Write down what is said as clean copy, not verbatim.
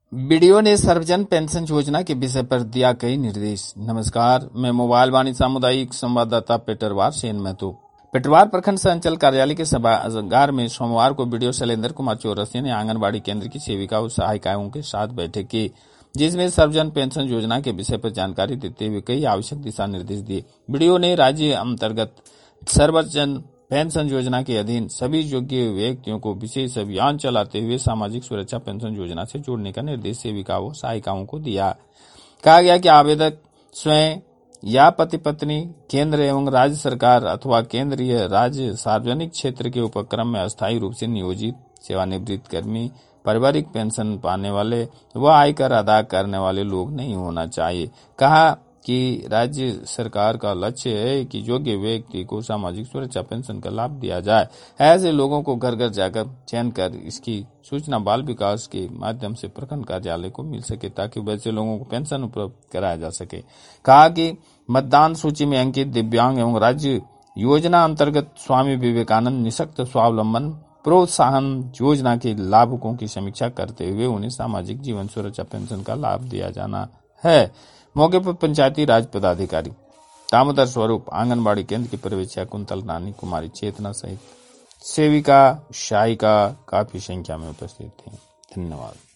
BDO ने सर्वजन pension योजना के विषय पर दिया कई निर्देश। नमस्कार, मैं मोबाइल वाणी सामुदायिक संवाददाता पेटरवार सेन महतो। पेटरवार प्रखंड सह अंचल कार्यालय के सभागार में सोमवार को बीडीओ शैलेंद्र कुमार चौरसिया ने आंगनबाड़ी केंद्र की सेविका और सहायिकाओं के साथ बैठक की, जिसमें सर्वजन पेंशन योजना के विषय पर जानकारी देते हुए कई आवश्यक दिशा निर्देश दिए। बीडीओ ने राज्य अंतर्गत सर्वजन पेंशन योजना के अधीन सभी योग्य व्यक्तियों को विशेष अभियान चलाते हुए सामाजिक सुरक्षा पेंशन योजना से जोड़ने का निर्देश सेविकाओं सहायिकाओं को दिया। कहा गया कि आवेदक स्वयं या पति पत्नी केंद्र एवं राज्य सरकार अथवा केंद्रीय राज्य सार्वजनिक क्षेत्र के उपक्रम में अस्थायी रूप से नियोजित सेवानिवृत्त कर्मी, पारिवारिक पेंशन पाने वाले व आयकर अदा करने वाले लोग नहीं होना चाहिए। कहा कि राज्य सरकार का लक्ष्य है कि योग्य व्यक्ति को सामाजिक सुरक्षा पेंशन का लाभ दिया जाए। ऐसे लोगों को घर घर जाकर चयन कर इसकी सूचना बाल विकास के माध्यम से प्रखंड कार्यालय को मिल सके, ताकि वैसे लोगों को पेंशन उपलब्ध कराया जा सके। कहा कि मतदान सूची में अंकित दिव्यांग एवं राज्य योजना अंतर्गत स्वामी विवेकानंद निःशक्त स्वावलंबन प्रोत्साहन योजना के लाभुकों की समीक्षा करते हुए उन्हें सामाजिक जीवन सुरक्षा पेंशन का लाभ दिया जाना है। मौके पर पंचायती राज पदाधिकारी दामोदर स्वरूप, आंगनबाड़ी केंद्र की पर्यवेक्षिका कुंतल रानी कुमारी चेतना सहित सेविका सहायिका काफी संख्या में उपस्थित थी। धन्यवाद।